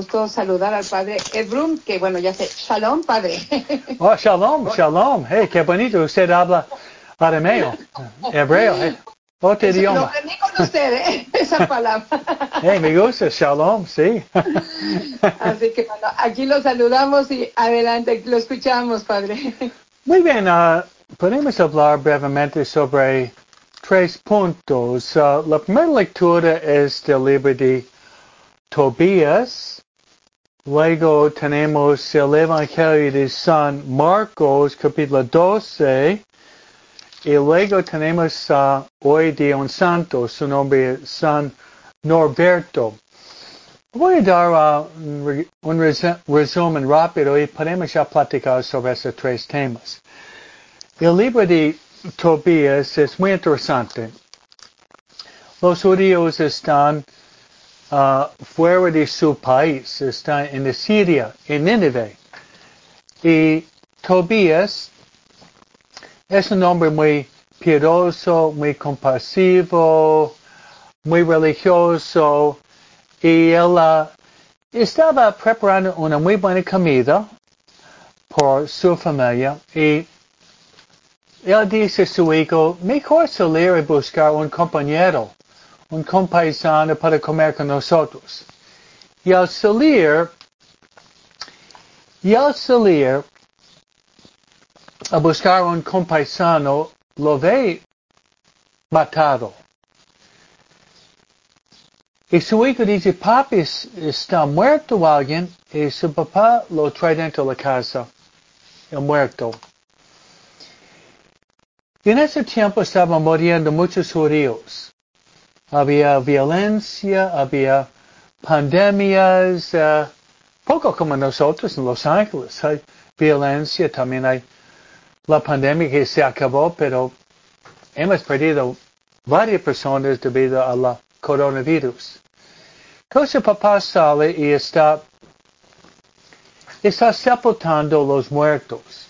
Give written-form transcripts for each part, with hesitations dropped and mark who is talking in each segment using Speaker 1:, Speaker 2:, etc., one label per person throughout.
Speaker 1: gusto saludar al padre Ebrum, que bueno, ya sé, shalom, padre.
Speaker 2: Oh, shalom. Hey, qué bonito, usted habla arameo, hebreo, otro
Speaker 1: Lo
Speaker 2: idioma.
Speaker 1: aprendí con usted, esa palabra.
Speaker 2: Hey, me gusta, shalom, sí.
Speaker 1: Así que bueno, aquí lo saludamos y adelante, lo escuchamos, padre.
Speaker 2: Muy bien, podemos hablar brevemente sobre 3 puntos. La primera lectura es del libro de Tobías. Luego tenemos el Evangelio de San Marcos, capítulo 12. Y luego tenemos hoy de un santo, su nombre es San Norberto. Voy a dar un resumen rápido y podemos ya platicar sobre esos 3 temas. El libro de Tobías es muy interesante. Los judíos están fuera de su país, están en Siria, en Nínive. Y Tobías es un hombre muy piadoso, muy compasivo, muy religioso. Y él estaba preparando una muy buena comida por su familia. Y él dice a su hijo, mejor salir y buscar un compañero, un compaisano para comer con nosotros. Y al salir a buscar un compaisano, lo ve matado. Y su hijo dice, papi, está muerto alguien, y su papá lo trae dentro de la casa, el muerto. Y en ese tiempo estaban muriendo muchos judíos. Había violencia, había pandemias, poco como nosotros en Los Ángeles. Hay violencia, también hay la pandemia que se acabó, pero hemos perdido varias personas debido a la coronavirus. Entonces papá sale y está sepultando los muertos.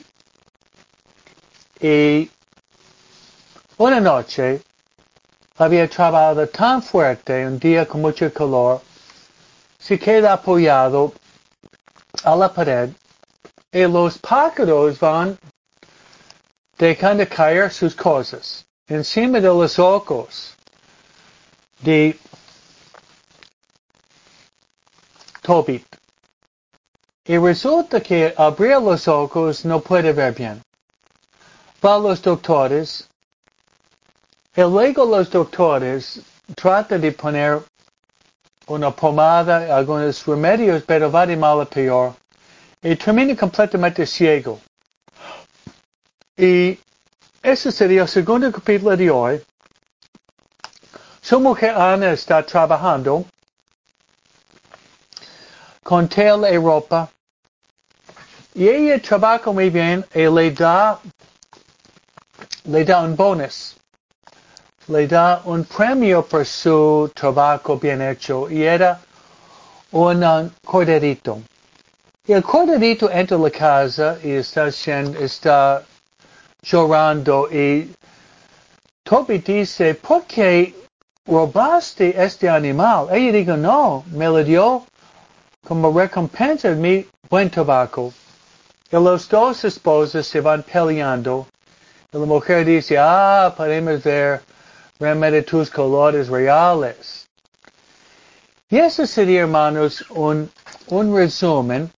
Speaker 2: Y una noche había trabajado tan fuerte, un día con mucho calor, se queda apoyado a la pared y los pájaros van dejando caer sus cosas encima de los ojos de Tobit. Y resulta que abrir los ojos no puede ver bien. Va a los doctores y luego los doctores tratan de poner una pomada, algunos remedios, pero va de mal a peor. Y termina completamente ciego. Y ese sería el segundo capítulo de hoy. Su mujer Ana está trabajando con tela y ropa. Y ella trabaja muy bien y le da un bonus. Le da un premio por su trabajo bien hecho. Y era un corderito. Y el corderito entra a la casa y está llorando. Y Toby dice, ¿por qué robaste este animal? Ella dijo, no, me lo dio como recompensa de mi buen tabaco. Y los dos esposos se van peleando. Y la mujer dice, podemos ver realmente tus colores reales. Y eso sería, hermanos, un resumen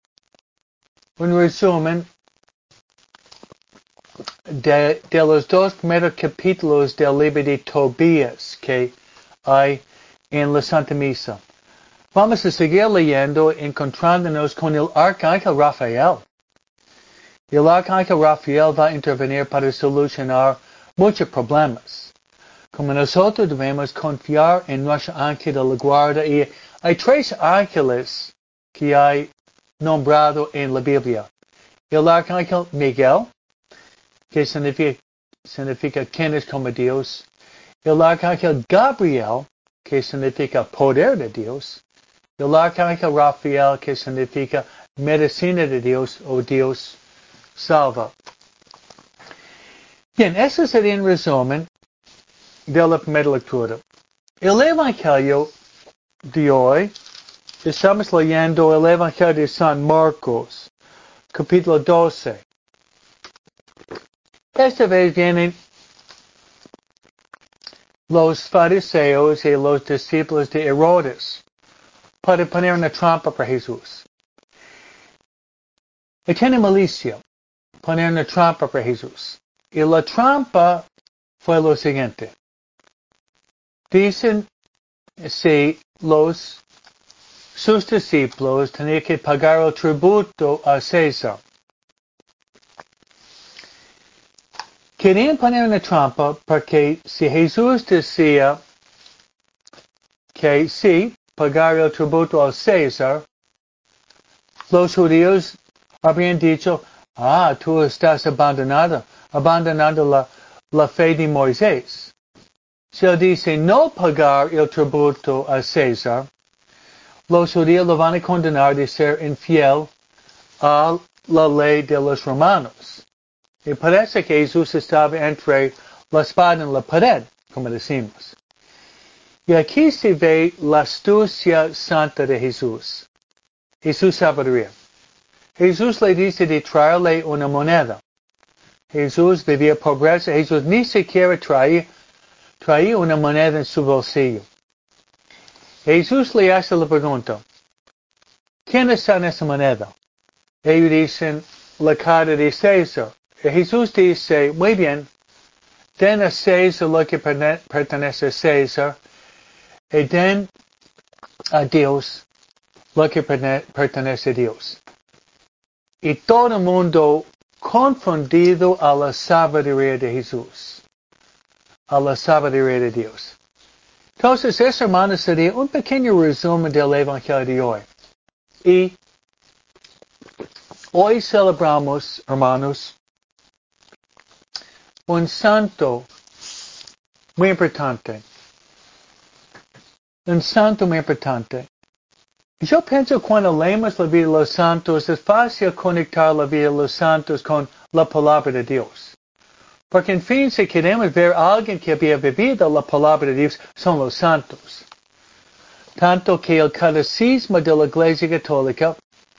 Speaker 2: de los 2 primeros capítulos del libro de Tobías que hay en la Santa Misa. Vamos a seguir leyendo, encontrándonos con el Arcángel Rafael. El Arcángel Rafael va a intervenir para solucionar muchos problemas. Como nosotros debemos confiar en nuestro ángel de la guarda, y hay 3 ángeles que hay nombrado en la Biblia. El Arcángel Miguel, que significa quien es como Dios. El Arcángel Gabriel, que significa poder de Dios. El Arcángel Rafael, que significa medicina de Dios o Dios salva. Bien, eso sería un resumen de la primera lectura. El Evangelio de hoy Estamos leyendo el Evangelio de San Marcos, capítulo 12. Esta vez vienen los fariseos y los discípulos de Herodes para poner una trampa para Jesús. Y tiene malicia poner una trampa para Jesús. Y la trampa fue lo siguiente. Dicen si sus discípulos tenían que pagar el tributo a César. Querían poner una trampa porque si Jesús decía que sí, pagar el tributo a César, los judíos habrían dicho, tú estás abandonando la fe de Moisés. Si él dice no pagar el tributo a César, los judíos lo van a condenar de ser infiel a la ley de los romanos. Y parece que Jesús estaba entre la espada y la pared, como decimos. Y aquí se ve la astucia santa de Jesús y su sabiduría. Jesús le dice de traerle una moneda. Jesús vivía pobreza. Jesús ni siquiera traía una moneda en su bolsillo. Jesús le hace la pregunta, ¿quién está en esa moneda? Ellos dicen, la cara de César. Y Jesús dice, muy bien, den a César lo que pertenece a César y den a Dios lo que pertenece a Dios. Y todo el mundo confundido a la sabiduría de Jesús, a la sabiduría de Dios. Entonces, eso, hermanos, sería un pequeño resumen del Evangelio de hoy. Y hoy celebramos, hermanos, un santo muy importante. Un santo muy importante. Yo pienso cuando leemos la vida de los santos, es fácil conectar la vida de los santos con la palabra de Dios. Porque en fin, si queremos ver a alguien que había vivido la palabra de Dios, son los santos. Tanto que el catecismo de la Iglesia Católica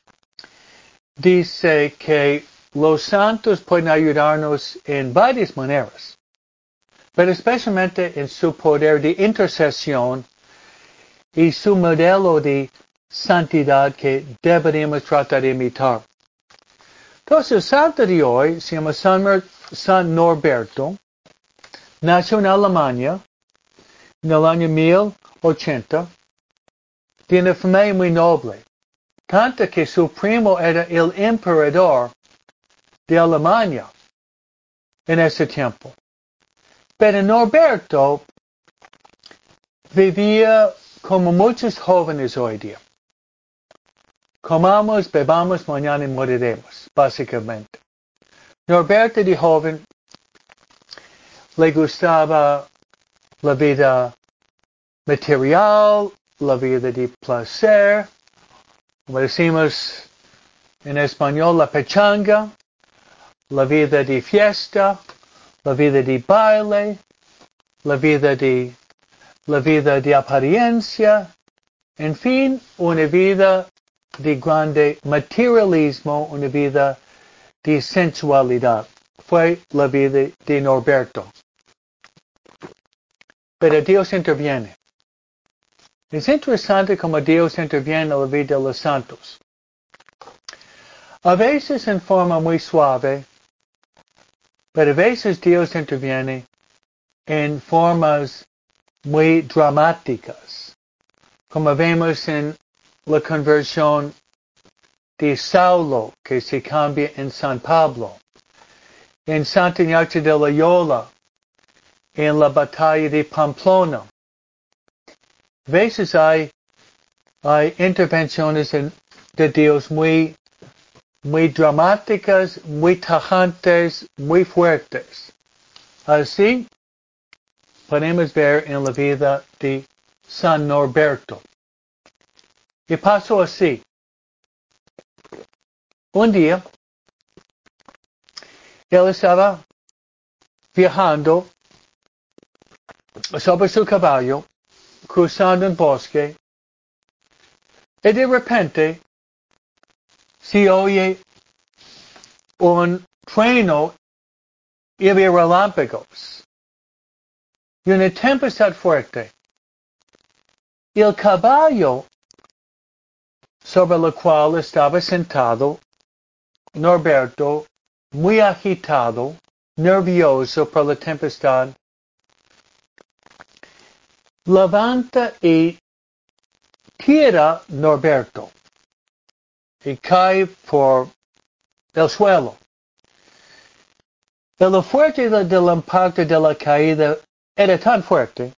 Speaker 2: dice que los santos pueden ayudarnos en varias maneras, pero especialmente en su poder de intercesión y su modelo de santidad que deberíamos tratar de imitar. Entonces, el santo de hoy se llama San Norberto. Nació en Alemania en el año 1080. Tiene familia muy noble. Tanto que su primo era el emperador de Alemania en ese tiempo. Pero Norberto vivía como muchos jóvenes hoy día. Comamos, bebamos, mañana moriremos, básicamente. Norberto de joven le gustaba la vida material, la vida de placer, como decimos en español, la pechanga, la vida de fiesta, la vida de baile, la vida de apariencia, en fin, una vida de grande materialismo, una vida de sensualidad. Fue la vida de Norberto. Pero Dios interviene. Es interesante cómo Dios interviene en la vida de los santos. A veces en forma muy suave, pero a veces Dios interviene en formas muy dramáticas, como vemos en la conversión de Saulo, que se cambia en San Pablo, en Santa Ignacio de Loyola, en la batalla de Pamplona. A veces hay intervenciones de Dios muy dramáticas, muy tajantes, muy fuertes. Así podemos ver en la vida de San Norberto. Y pasó así. Un día, él estaba viajando sobre su caballo, cruzando un bosque, Y de repente se oye un trueno y había relámpagos y una tempestad fuerte. Y el caballo sobre el cual estaba sentado Norberto, muy agitado, nervioso por la tempestad, levanta y tira Norberto y cae por el suelo. Y lo fuerte del impacto de la caída era tan fuerte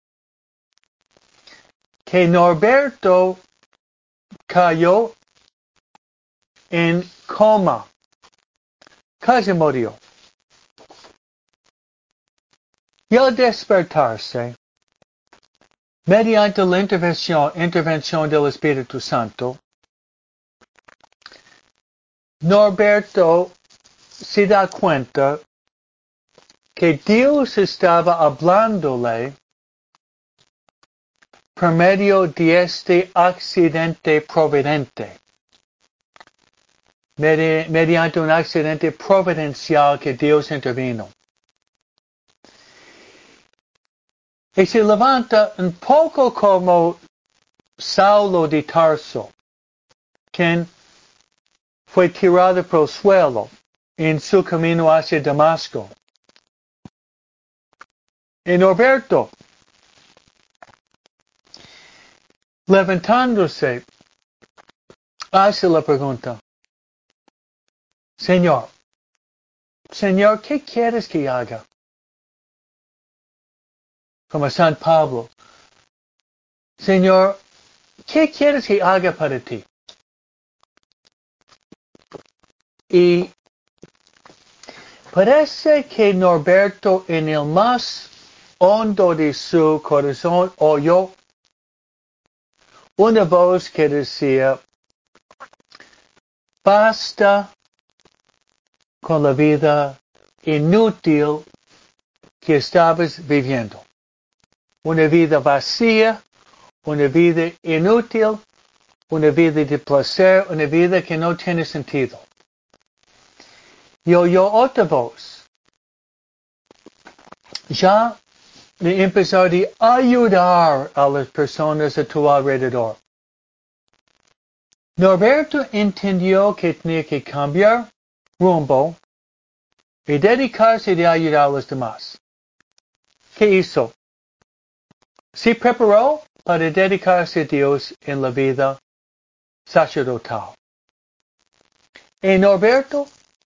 Speaker 2: que Norberto cayó en coma, casi murió. Y al despertarse, mediante la intervención del Espíritu Santo, Norberto se da cuenta que Dios estaba hablándole por medio de este accidente providente, mediante un accidente providencial que Dios intervino. Y se levanta un poco como Saulo de Tarso, quien fue tirado por el suelo en su camino hacia Damasco. Y Norberto, levantándose, hace la pregunta: Señor, ¿qué quieres que haga? Como San Pablo: Señor, ¿qué quieres que haga para ti? Y parece que Norberto, en el más hondo de su corazón, oyó una voz que decía: basta con la vida inútil que estabas viviendo. Una vida vacía, una vida inútil, una vida de placer, una vida que no tiene sentido. Y oyó otra voz: ya de empezar a ayudar a las personas a tu alrededor. Norberto entendió que tenía que cambiar rumbo y dedicarse a ayudar a los demás. ¿Qué hizo? Se preparó para dedicarse a Dios en la vida sacerdotal. Y Norberto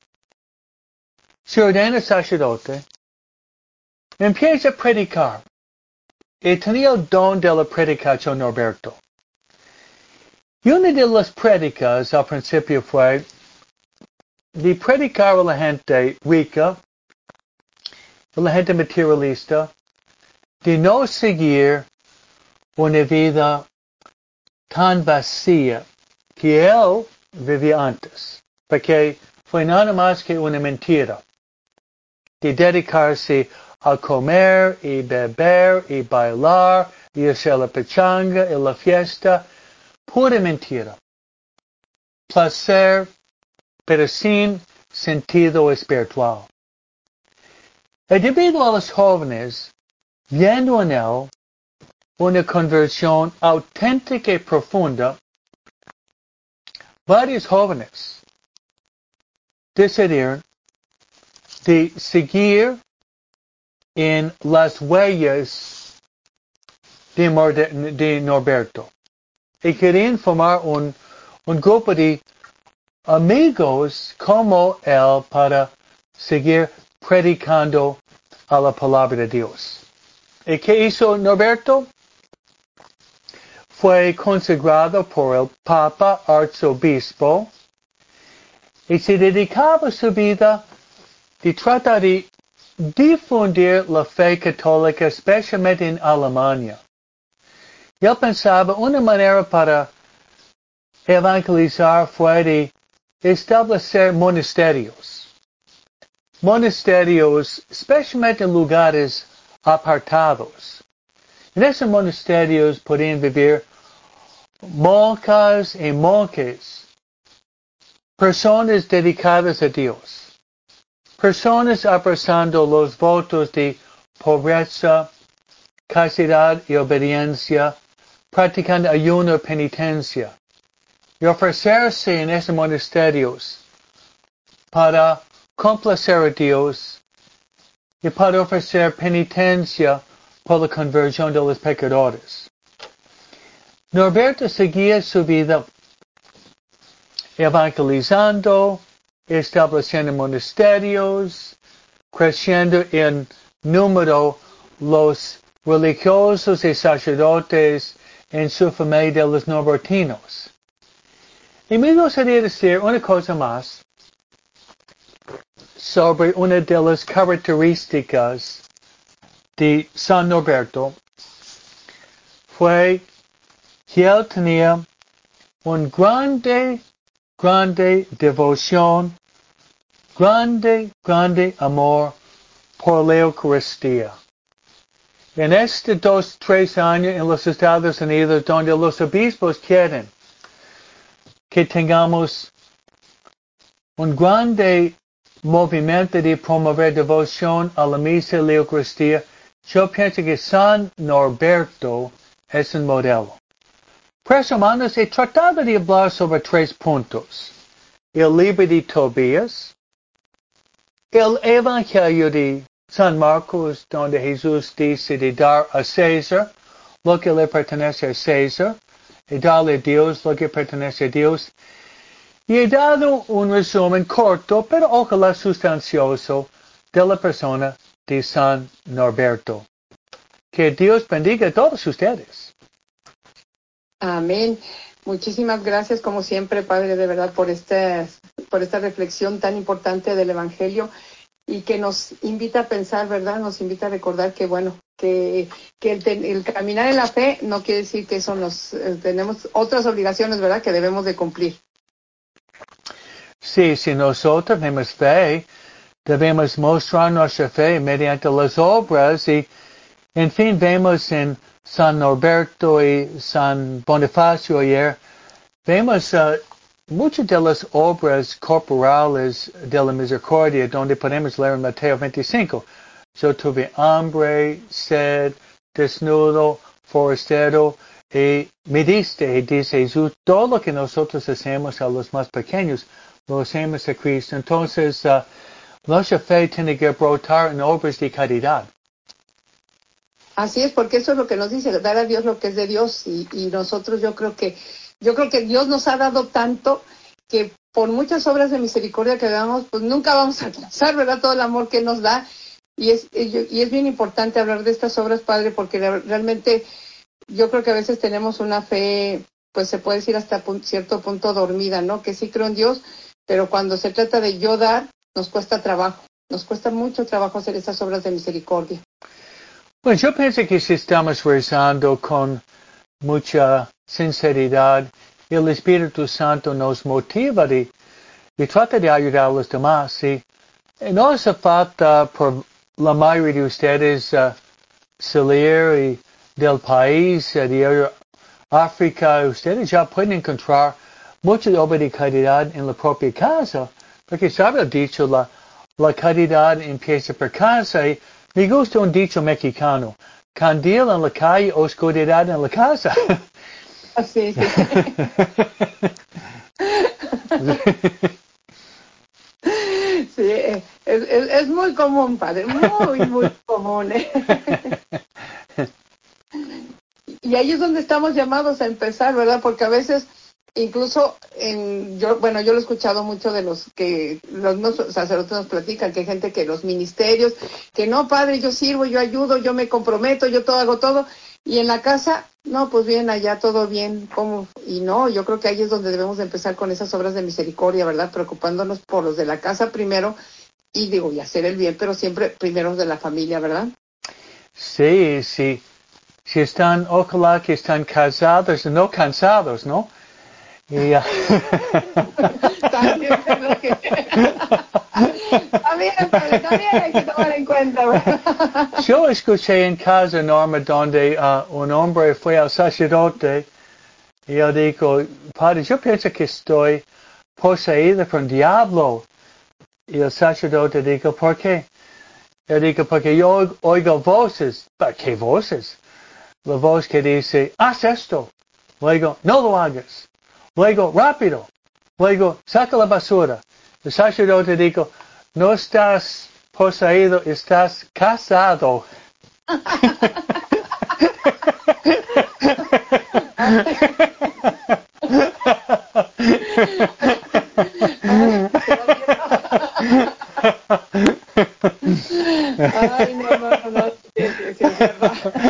Speaker 2: se ordena sacerdote, empieza a predicar. Y tenía el don de la predicación Norberto. Y una de las prédicas al principio fue de predicar a la gente rica, a la gente materialista, de no seguir una vida tan vacía que él vivía antes, porque fue nada más que una mentira, de dedicarse a comer y beber y bailar y hacer la pachanga y la fiesta, pura mentira. Placer, pero sin sentido espiritual. Y debido a los jóvenes, viendo en él una conversión auténtica y profunda, varios jóvenes decidieron de seguir en las huellas de Norberto y querían formar un grupo de amigos como él para seguir predicando a la palabra de Dios. ¿Y qué hizo Norberto? Fue consagrado por el Papa Arzobispo y se dedicaba su vida de tratar de difundir la fe católica, especialmente en Alemania. Y él pensaba una manera para evangelizar fue de establecer monasterios. Monasterios, especialmente en lugares apartados. En esos monasterios podían vivir monjas y monjes, personas dedicadas a Dios, personas abrazando los votos de pobreza, castidad y obediencia, practicando ayuno y penitencia, y ofrecerse en estos monasterios para complacer a Dios y para ofrecer penitencia por la conversión de los pecadores. Norberto seguía su vida evangelizando, estableciendo monasterios, creciendo en número los religiosos y sacerdotes en su familia de los norbertinos. Y me gustaría decir una cosa más sobre una de las características de San Norberto. Fue que él tenía un grande devoción, grande amor por la Eucaristía. En estos 3 años en los Estados Unidos, donde los obispos quieren que tengamos un grande movimiento de promover devoción a la misa y la Eucaristía, yo pienso que San Norberto es un modelo. Pues hermanos, he tratado de hablar sobre 3 puntos. El libro de Tobías, el Evangelio de San Marcos, donde Jesús dice de dar a César lo que le pertenece a César, y darle a Dios lo que pertenece a Dios. Y he dado un resumen corto, pero ojalá sustancioso, de la persona de San Norberto. Que Dios bendiga a todos ustedes.
Speaker 1: Amén. Muchísimas gracias, como siempre, Padre, de verdad, por esta reflexión tan importante del Evangelio y que nos invita a pensar, ¿verdad? Nos invita a recordar que, bueno, que el caminar en la fe no quiere decir que eso tenemos otras obligaciones, ¿verdad?, que debemos de cumplir.
Speaker 2: Sí, si nosotros tenemos fe, debemos mostrar nuestra fe mediante las obras y, en fin, vemos en San Norberto y San Bonifacio ayer, vemos muchas de las obras corporales de la misericordia donde podemos leer en Mateo 25. Yo tuve hambre, sed, desnudo, forastero, y me diste, y dice Jesús, todo lo que nosotros hacemos a los más pequeños, lo hacemos a Cristo. Entonces, nuestra fe tiene que brotar en obras de caridad.
Speaker 1: Así es, porque eso es lo que nos dice, dar a Dios lo que es de Dios, y nosotros yo creo que Dios nos ha dado tanto que por muchas obras de misericordia que hagamos, pues nunca vamos a alcanzar, ¿verdad?, todo el amor que nos da, y es bien importante hablar de estas obras, Padre, porque realmente yo creo que a veces tenemos una fe, pues se puede decir hasta cierto punto dormida, ¿no?, que sí creo en Dios, pero cuando se trata de yo dar, nos cuesta trabajo, nos cuesta mucho trabajo hacer esas obras de misericordia.
Speaker 2: Pues yo pienso que si estamos rezando con mucha sinceridad, el Espíritu Santo nos motiva y trata de ayudar a los demás. Y no hace falta por la mayoría de ustedes salir del país, de África. Ustedes ya pueden encontrar mucha obra de caridad en la propia casa, porque sabe el dicho, la caridad empieza por casa. Y me gusta un dicho mexicano, candil en la calle, oscuridad en la casa.
Speaker 1: Sí, sí. Sí, es muy común, Padre, muy común. Y ahí es donde estamos llamados a empezar, ¿verdad? Porque a veces, incluso, yo lo he escuchado mucho de los sacerdotes nos platican, que hay gente que los ministerios, que no, Padre, yo sirvo, yo ayudo, yo me comprometo, yo hago todo, y en la casa, no, pues bien, allá todo bien, ¿cómo? Y no, yo creo que ahí es donde debemos de empezar con esas obras de misericordia, ¿verdad? Preocupándonos por los de la casa primero, y hacer el bien, pero siempre primero de la familia, ¿verdad?
Speaker 2: Sí, sí. Si están, ojalá que están casados y no cansados, ¿no? Y,
Speaker 1: También creo que... también hay que tomar en cuenta, ¿verdad?
Speaker 2: Yo escuché en casa, Norma, donde un hombre fue al sacerdote Y yo digo, Padre, yo pienso que estoy poseído por un diablo. Y el sacerdote dijo, ¿por qué? Yo digo, porque yo oigo voces. ¿Qué voces? La voz que dice, haz esto. Luego, no lo hagas. Luego, rápido. Luego, saca la basura. El sacerdote dijo, no estás poseído, estás casado.
Speaker 1: Ay, no, sí, es verdad.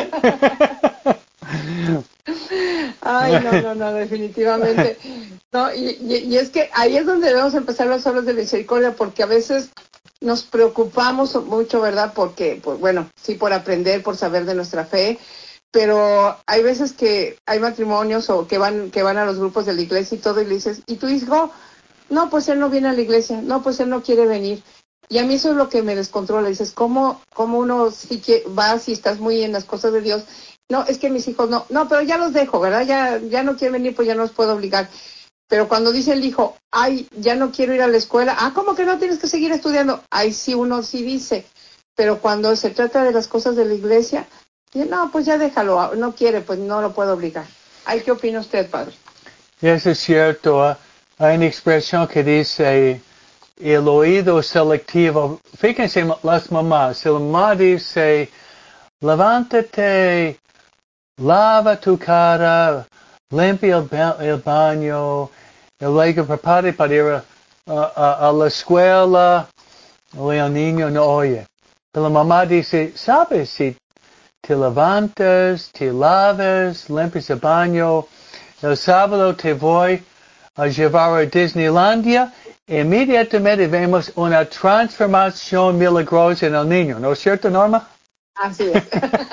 Speaker 1: Ay, no, definitivamente. No, y es que ahí es donde debemos empezar las obras de misericordia, porque a veces nos preocupamos mucho, ¿verdad? Porque, pues bueno, sí, por aprender, por saber de nuestra fe, pero hay veces que hay matrimonios o que van a los grupos de la iglesia y todo, y le dices, ¿y tu hijo? No, pues él no viene a la iglesia, no, pues él no quiere venir. Y a mí eso es lo que me descontrola. Dices, ¿cómo uno sí que va si estás muy en las cosas de Dios? No, es que mis hijos no, pero ya los dejo, ¿verdad? Ya no quieren venir, pues ya no los puedo obligar. Pero cuando dice el hijo, ay, ya no quiero ir a la escuela, ¿cómo que no tienes que seguir estudiando? Ahí sí uno sí dice. Pero cuando se trata de las cosas de la iglesia, dice, no, pues ya déjalo, no quiere, pues no lo puedo obligar. Ay, ¿qué opina usted, padre?
Speaker 2: Y eso es cierto. Hay una expresión que dice, el oído selectivo. Fíjense las mamás. Si la mamá dice, levántate, lava tu cara, limpia el baño, y luego prepárate para ir a la escuela, el niño no oye. Pero la mamá dice, ¿sabes? Si te levantas, te lavas, limpias el baño, el sábado te voy a llevar a Disneylandia, inmediatamente vemos una transformación milagrosa en el niño. ¿No es cierto, Norma?
Speaker 1: Así es.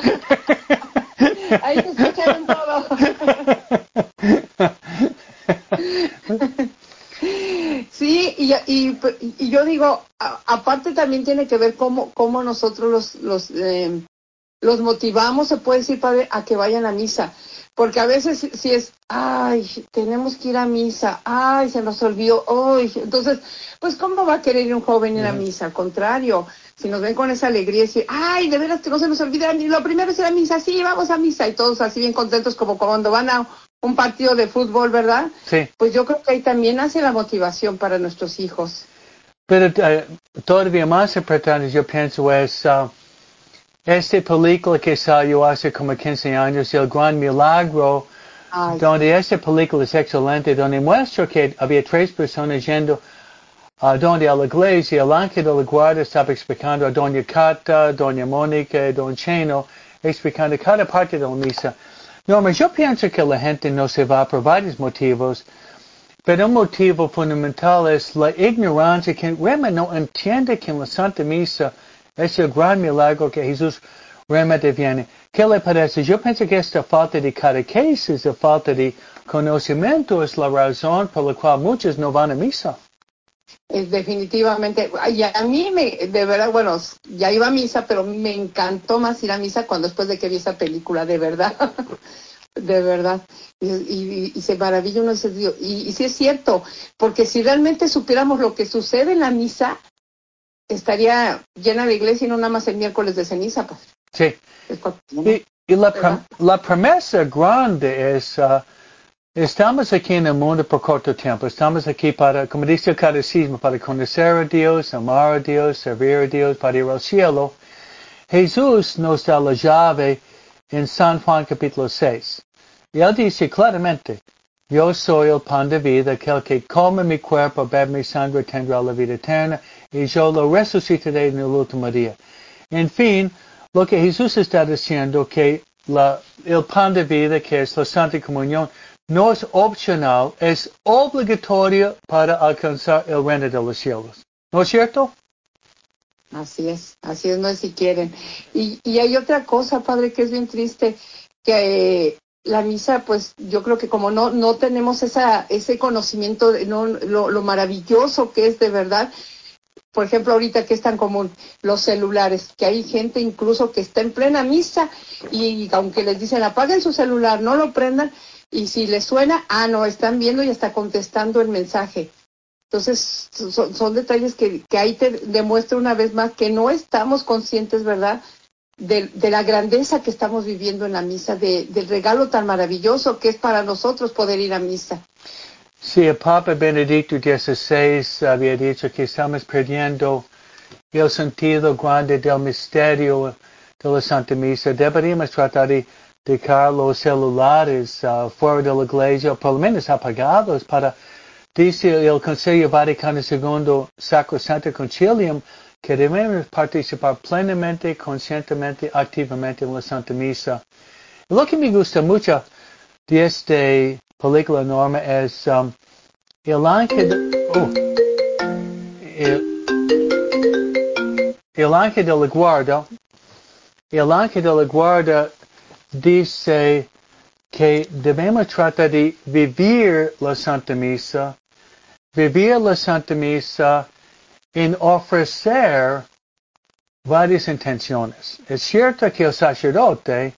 Speaker 1: Ahí te escucharon todo. Sí, y yo digo, aparte también tiene que ver cómo nosotros los motivamos, se puede decir, padre, a que vayan a misa. Porque a veces si es, ay, tenemos que ir a misa, ay, se nos olvidó, ay, entonces, pues, ¿cómo va a querer ir un joven ir a misa? Al contrario, si nos ven con esa alegría y decir, ay, de veras que no se nos olvida, y lo primero es ir a misa, sí, vamos a misa, y todos así bien contentos como cuando van a un partido de fútbol, ¿verdad?
Speaker 2: Sí.
Speaker 1: Pues yo creo que ahí también hace la motivación para nuestros hijos.
Speaker 2: Pero todavía más importante, yo pienso, es esta película que salió hace como 15 años, El Gran Milagro,
Speaker 1: Ay,
Speaker 2: donde
Speaker 1: sí.
Speaker 2: esta película es excelente, donde muestra que había 3 personas yendo donde a la iglesia, el ángel de la guardia estaba explicando a Doña Cata, Doña Mónica y Don Cheno, explicando cada parte de la misa. Norma, yo pienso que la gente no se va por varios motivos, pero un motivo fundamental es la ignorancia, que realmente no entiende que en la Santa Misa es el gran milagro que Jesús realmente viene. ¿Qué le parece? Yo pienso que esta falta de catequesis, la falta de conocimiento es la razón por la cual muchos no van a misa.
Speaker 1: Definitivamente, y a mí de verdad, bueno, ya iba a misa, pero me encantó más ir a misa cuando después de que vi esa película, de verdad, de verdad, y se maravilla uno ese Dios, y sí es cierto, porque si realmente supiéramos lo que sucede en la misa, estaría llena la iglesia y no nada más el miércoles de ceniza, pues.
Speaker 2: Sí.
Speaker 1: Es cotidiano,
Speaker 2: Y
Speaker 1: ¿verdad?
Speaker 2: la promesa grande es, estamos aquí en el mundo por corto tiempo, estamos aquí para, como dice el catecismo, para conocer a Dios, amar a Dios, servir a Dios, para ir al cielo. Jesús nos da la llave en San Juan capítulo 6. Y él dice claramente, yo soy el pan de vida, aquel que come mi cuerpo, bebe mi sangre, tendrá la vida eterna, y yo lo resucitaré en el último día. En fin, lo que Jesús está diciendo que el pan de vida, que es la Santa Comunión, no es opcional, es obligatorio para alcanzar el reino de los cielos. ¿No es cierto?
Speaker 1: Así es, no es si quieren. Y hay otra cosa, padre, que es bien triste, que la misa, pues yo creo que como no tenemos ese conocimiento de lo maravilloso que es de verdad, por ejemplo, ahorita que es tan común, los celulares, que hay gente incluso que está en plena misa y aunque les dicen apaguen su celular, no lo prendan, y si les suena, no, están viendo y está contestando el mensaje. Entonces, son detalles que ahí te demuestra una vez más que no estamos conscientes, ¿verdad?, de la grandeza que estamos viviendo en la misa, del regalo tan maravilloso que es para nosotros poder ir a misa.
Speaker 2: Sí, el Papa Benedicto XVI había dicho que estamos perdiendo el sentido grande del misterio de la Santa Misa. Deberíamos tratar de dejar los celulares fuera de la iglesia, o por lo menos apagados, para, dice el Concilio Vaticano II, Sacrosanto Concilium, que debemos participar plenamente, conscientemente, activamente en la Santa Misa. Lo que me gusta mucho de esta película, Norma, es el ángel de la guarda. El ángel de la guarda dice que debemos tratar de vivir la Santa Misa en ofrecer varias intenciones. Es cierto que el sacerdote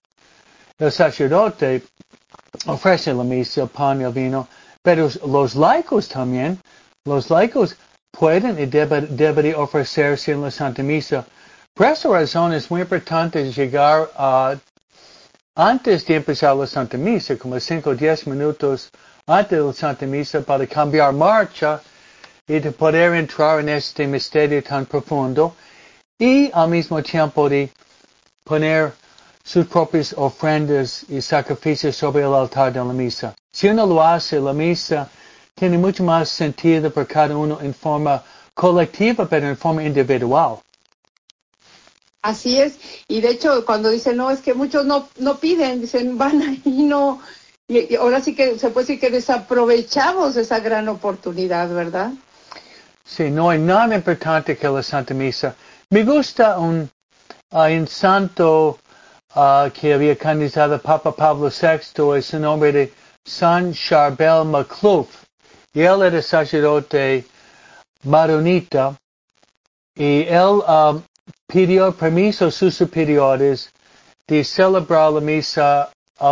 Speaker 2: ofrece la misa, el pan y el vino, pero los laicos también, los laicos pueden y deben ofrecerse en la Santa Misa. Por esa razón es muy importante llegar antes de empezar la Santa Misa, como 5 o 10 minutos antes de la Santa Misa, para cambiar marcha y de poder entrar en este misterio tan profundo y al mismo tiempo de poner sus propias ofrendas y sacrificios sobre el altar de la misa. Si uno lo hace, la misa tiene mucho más sentido para cada uno en forma colectiva, pero en forma individual.
Speaker 1: Así es, y de hecho cuando dicen, no, es que muchos no piden, dicen, van ahí, no, y ahora sí que se puede decir que desaprovechamos esa gran oportunidad, ¿verdad?
Speaker 2: Sí, no hay nada importante que la Santa Misa. Me gusta un santo que había canonizado Papa Pablo VI, es un hombre de San Charbel Macluf, y él era sacerdote maronita, y él pidió permiso a sus superiores de celebrar la misa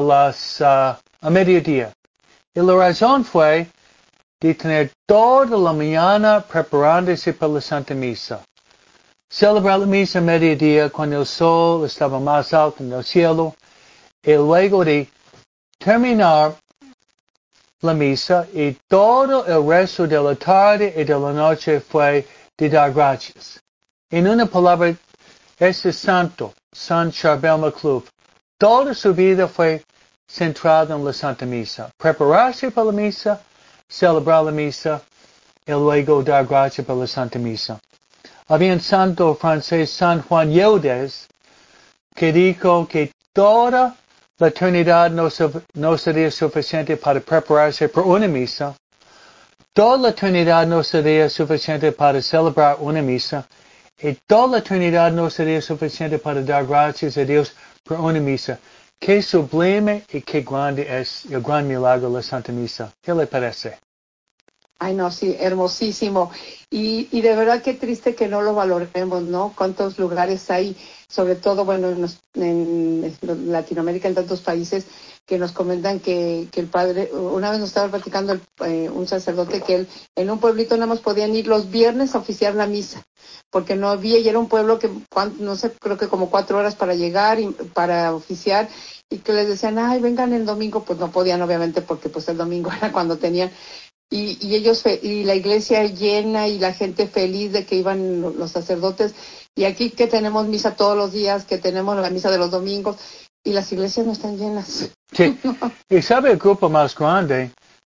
Speaker 2: a mediodía. Y la razón fue de tener toda la mañana preparándose para la Santa Misa. Celebrar la misa a mediodía cuando el sol estaba más alto en el cielo, y luego de terminar la misa y todo el resto de la tarde y de la noche fue de dar gracias. En una palabra, este santo, San Charbel Macluf, toda su vida fue centrada en la Santa Misa. Prepararse para la misa, celebrar la misa y luego dar gracias por la Santa Misa. Había un santo francés, San Juan Eudes, que dijo que toda la eternidad no sería suficiente para prepararse por una misa. Toda la eternidad no sería suficiente para celebrar una misa. Y toda la eternidad no sería suficiente para dar gracias a Dios por una misa. Qué sublime y qué grande es el gran milagro de la Santa Misa. ¿Qué le parece?
Speaker 1: Ay, no, sí, hermosísimo. Y de verdad qué triste que no lo valoremos, ¿no? Cuántos lugares hay, sobre todo, bueno, en Latinoamérica, en tantos países, que nos comentan que el padre, una vez nos estaba platicando un sacerdote que él, en un pueblito nada más podían ir los viernes a oficiar la misa, porque no había, y era un pueblo que, no sé, creo que como 4 horas para llegar y para oficiar, y que les decían, ay, vengan el domingo, pues no podían, obviamente, porque pues el domingo era cuando tenían. Y ellos y la iglesia llena y la gente feliz de que iban los sacerdotes, y aquí que tenemos misa todos los días, que tenemos la misa de los domingos y las iglesias no están llenas.
Speaker 2: Sí. Y sabe el grupo más grande,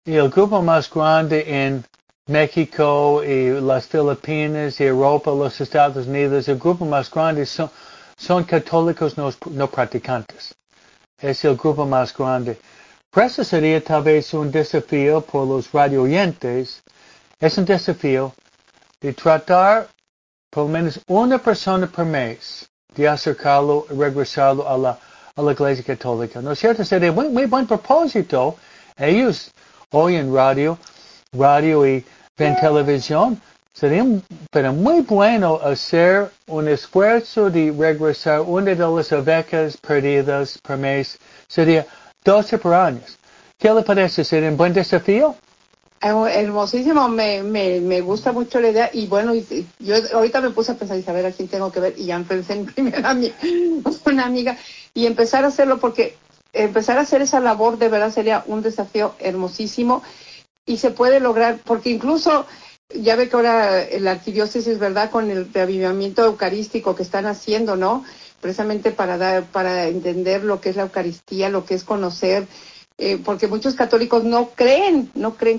Speaker 2: en México y las Filipinas y Europa, los Estados Unidos, el grupo más grande son católicos no practicantes. Es el grupo más grande. Por eso sería tal vez un desafío por los radio oyentes. Es un desafío de tratar por lo menos una persona por mes de acercarlo y regresarlo a la Iglesia Católica. ¿No es cierto? Sería muy buen propósito. Ellos oyen radio y ven televisión. Sería pero muy bueno hacer un esfuerzo de regresar una de las ovejas perdidas por mes. Sería 12 por años. ¿Qué le parece? ¿Sería un buen desafío?
Speaker 1: Hermosísimo, me gusta mucho la idea y bueno, yo ahorita me puse a pensar y saber a quién tengo que ver y ya pensé en primera una amiga y empezar a hacerlo porque empezar a hacer esa labor de verdad sería un desafío hermosísimo y se puede lograr porque incluso ya ve que ahora la arquidiócesis, ¿verdad? Con el reavivamiento eucarístico que están haciendo, ¿no? Precisamente para entender lo que es la Eucaristía, lo que es conocer porque muchos católicos no creen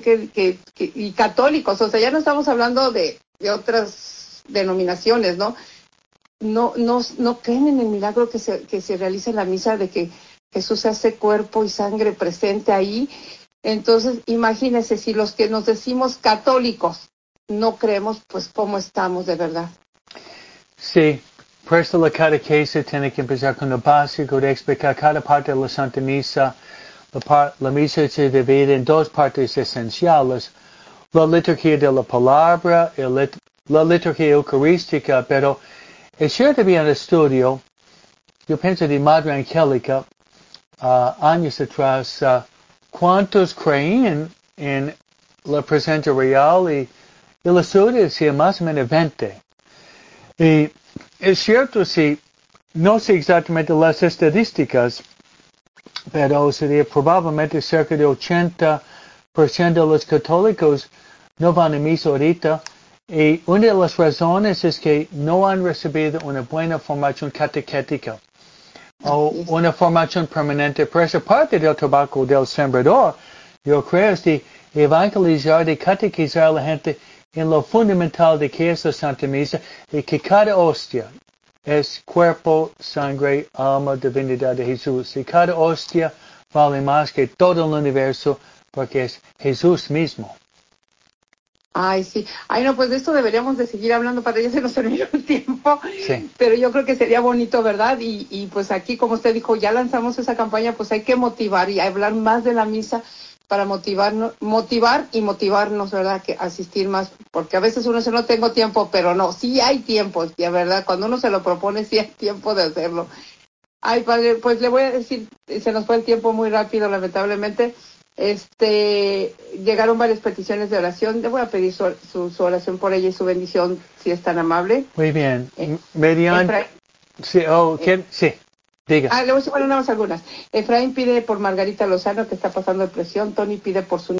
Speaker 1: y católicos, o sea, ya no estamos hablando de otras denominaciones, ¿no? No creen en el milagro que se realiza en la misa de que Jesús se hace cuerpo y sangre presente ahí. Entonces, imagínense si los que nos decimos católicos no creemos, pues cómo estamos de verdad.
Speaker 2: Sí, por eso la catequesis tiene que empezar con lo básico de explicar cada parte de la Santa Misa. La misa se divide en dos partes esenciales, la liturgia de la palabra y la liturgia eucarística, pero es cierto bien el estudio, yo pienso de Madre Angélica, años atrás, cuántos creían en la presencia real y el estudio decía más o menos 20. Y es cierto, sí, no sé exactamente las estadísticas, pero sería probablemente cerca de 80% de los católicos no van a misa ahorita. Y una de las razones es que no han recibido una buena formación catequética o una formación permanente. Por esa parte del trabajo del sembrador, yo creo es de evangelizar, de catequizar a la gente en lo fundamental de que es la Santa Misa y que cada hostia es cuerpo, sangre, alma, divinidad de Jesús. Y cada hostia vale más que todo el universo porque es Jesús mismo.
Speaker 1: Ay, sí. Ay, no, pues de esto deberíamos de seguir hablando para ya se nos terminó el tiempo.
Speaker 2: Sí.
Speaker 1: Pero yo creo que sería bonito, ¿verdad? Y pues aquí, como usted dijo, ya lanzamos esa campaña, pues hay que motivar y hablar más de la misa para motivar y motivarnos, ¿verdad? Que asistir más, porque a veces uno dice, no tengo tiempo, pero no, sí hay tiempo, ya, ¿verdad? Cuando uno se lo propone, sí hay tiempo de hacerlo. Ay, padre, pues le voy a decir, se nos fue el tiempo muy rápido, lamentablemente. Llegaron varias peticiones de oración. Le voy a pedir su oración por ella y su bendición, si es tan amable.
Speaker 2: Muy bien. Mediante. Sí, sí, diga.
Speaker 1: Le voy a decir, bueno, nada más algunas. Efraín pide por Margarita Lozano, que está pasando depresión. Tony pide por su